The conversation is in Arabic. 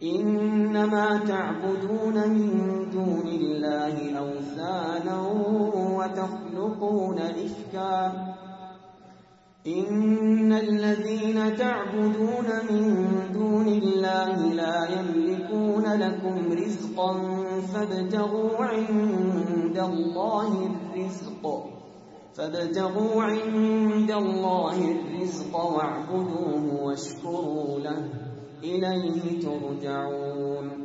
إنما تعبدون من دون الله أوثانا وتخلقون إفكا إن الذين تعبدون من دون الله لا يملكون لكم رزقا فابتغوا عند الله الرزق واعبدوه واشكروا له إليه ترجعون